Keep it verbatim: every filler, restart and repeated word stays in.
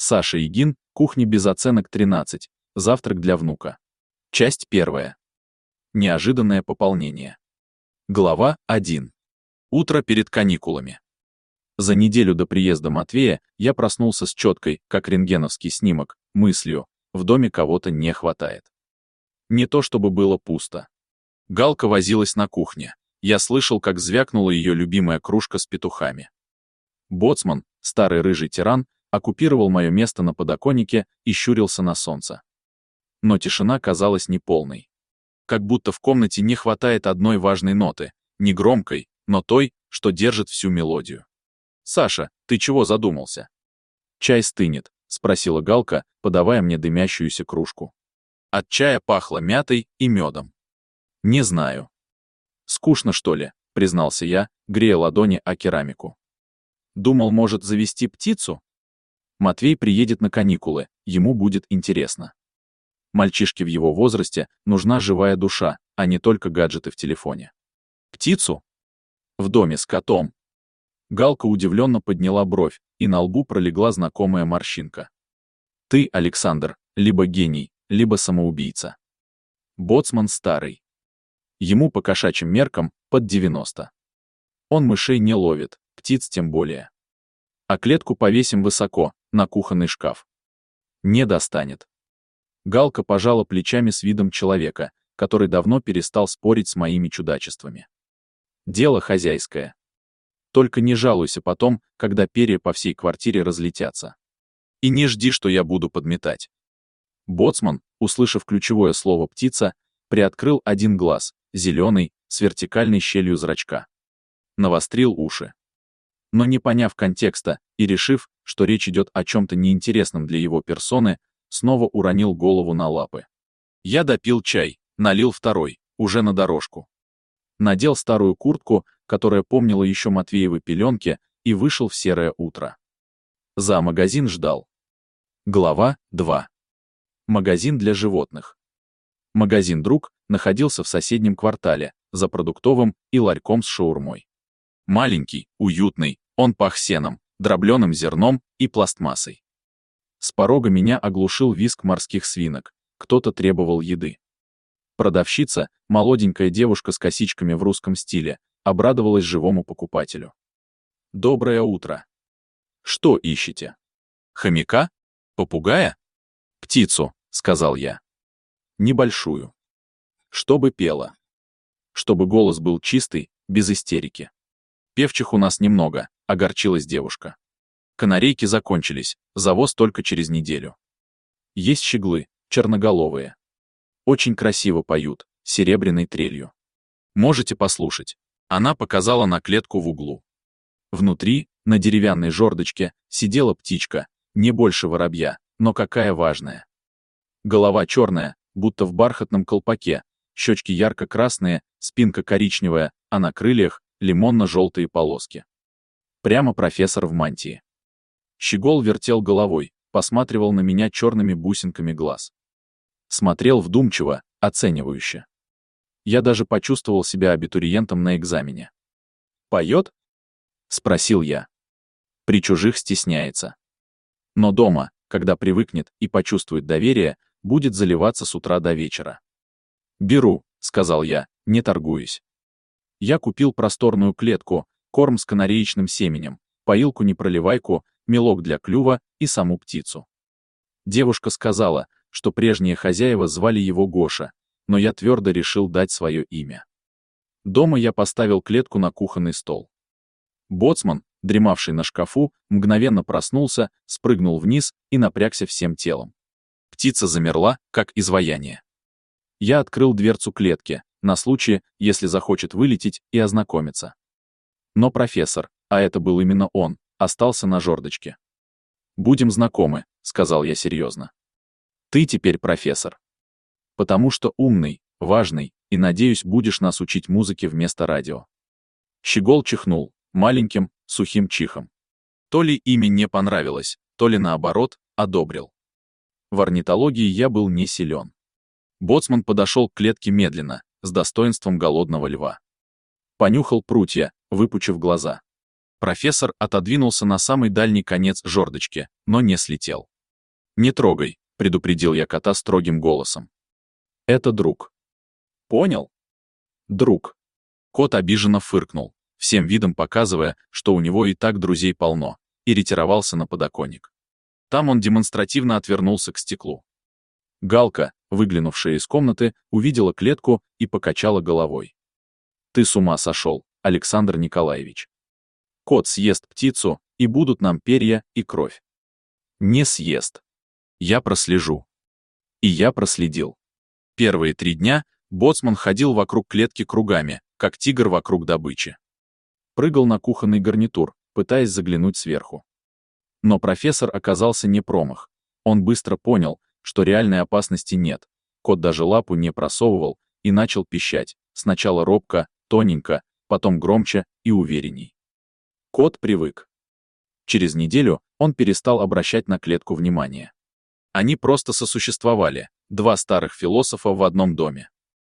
Саша Игин, кухня без оценок тринадцать, завтрак для внука. Часть первая. Неожиданное пополнение. Глава один. Утро перед каникулами. За неделю до приезда Матвея я проснулся с четкой, как рентгеновский снимок, мыслью: в доме кого-то не хватает. Не то чтобы было пусто. Галка возилась на кухне. Я слышал, как звякнула ее любимая кружка с петухами. Боцман, старый рыжий тиран, оккупировал мое место на подоконнике и щурился на солнце. Но тишина казалась неполной. Как будто в комнате не хватает одной важной ноты, не громкой, но той, что держит всю мелодию. «Саша, ты чего задумался?» «Чай стынет», — спросила Галка, подавая мне дымящуюся кружку. От чая пахло мятой и медом. «Не знаю». «Скучно, что ли?» — признался я, грея ладони о керамику. «Думал, может, завести птицу?» Матвей приедет на каникулы, ему будет интересно. Мальчишке в его возрасте нужна живая душа, а не только гаджеты в телефоне. «Птицу? В доме с котом?» Галка удивленно подняла бровь, и на лбу пролегла знакомая морщинка. «Ты, Александр, либо гений, либо самоубийца». Боцман старый. Ему по кошачьим меркам под девяносто. Он мышей не ловит, птиц тем более. А клетку повесим высоко, на кухонный шкаф. Не достанет. Галка пожала плечами с видом человека, который давно перестал спорить с моими чудачествами. Дело хозяйское. Только не жалуйся потом, когда перья по всей квартире разлетятся. И не жди, что я буду подметать. Боцман, услышав ключевое слово «птица», приоткрыл один глаз, зеленый, с вертикальной щелью зрачка. Навострил уши. Но не поняв контекста и решив, что речь идет о чем-то неинтересном для его персоны, снова уронил голову на лапы. Я допил чай, налил второй, уже на дорожку. Надел старую куртку, которая помнила еще Матвеевы пеленки, и вышел в серое утро. За магазин ждал. Глава два. Магазин для животных. Магазин «Друг» находился в соседнем квартале, за продуктовым и ларьком с шаурмой. Маленький, уютный, он пах сеном, дробленым зерном и пластмассой. С порога меня оглушил визг морских свинок, кто-то требовал еды. Продавщица, молоденькая девушка с косичками в русском стиле, обрадовалась живому покупателю. «Доброе утро. Что ищете? Хомяка? Попугая? Птицу», — сказал я. «Небольшую. Чтобы пела. Чтобы голос был чистый, без истерики. Певчих у нас немного», — огорчилась девушка. «Канарейки закончились, завоз только через неделю. Есть щеглы, черноголовые. Очень красиво поют, серебряной трелью. Можете послушать». Она показала на клетку в углу. Внутри, на деревянной жердочке, сидела птичка, не больше воробья, но какая важная. Голова черная, будто в бархатном колпаке, щечки ярко-красные, спинка коричневая, а на крыльях лимонно-желтые полоски. Прямо профессор в мантии. Щегол вертел головой, посматривал на меня черными бусинками глаз. Смотрел вдумчиво, оценивающе. Я даже почувствовал себя абитуриентом на экзамене. «Поет?» — спросил я. При чужих стесняется. Но дома, когда привыкнет и почувствует доверие, будет заливаться с утра до вечера. «Беру», — сказал я, не торгуясь. Я купил просторную клетку, корм с канареечным семенем, поилку-непроливайку, мелок для клюва и саму птицу. Девушка сказала, что прежние хозяева звали его Гоша, но я твердо решил дать свое имя. Дома я поставил клетку на кухонный стол. Боцман, дремавший на шкафу, мгновенно проснулся, спрыгнул вниз и напрягся всем телом. Птица замерла, как изваяние. Я открыл дверцу клетки, на случай, если захочет вылететь и ознакомиться. Но профессор, а это был именно он, остался на жердочке. «Будем знакомы», — сказал я серьезно. «Ты теперь профессор. Потому что умный, важный, и, надеюсь, будешь нас учить музыке вместо радио». Щегол чихнул, маленьким, сухим чихом. То ли имя не понравилось, то ли наоборот, одобрил. В орнитологии я был не силен. Боцман подошел к клетке медленно, с достоинством голодного льва. Понюхал прутья, выпучив глаза. Профессор отодвинулся на самый дальний конец жердочки, но не слетел. «Не трогай», — предупредил я кота строгим голосом. «Это друг». «Понял?» «Друг». Кот обиженно фыркнул, всем видом показывая, что у него и так друзей полно, и ретировался на подоконник. Там он демонстративно отвернулся к стеклу. Галка, выглянувшая из комнаты, увидела клетку и покачала головой. «Ты с ума сошел, Александр Николаевич. Кот съест птицу, и будут нам перья и кровь». «Не съест. Я прослежу». И я проследил. Первые три дня боцман ходил вокруг клетки кругами, как тигр вокруг добычи. Прыгал на кухонный гарнитур, пытаясь заглянуть сверху. Но профессор оказался не промах. Он быстро понял, что реальной опасности нет. Кот даже лапу не просовывал и начал пищать, сначала робко, тоненько, потом громче и уверенней. Кот привык. Через неделю он перестал обращать на клетку внимание. Они просто сосуществовали, два старых философа в одном доме.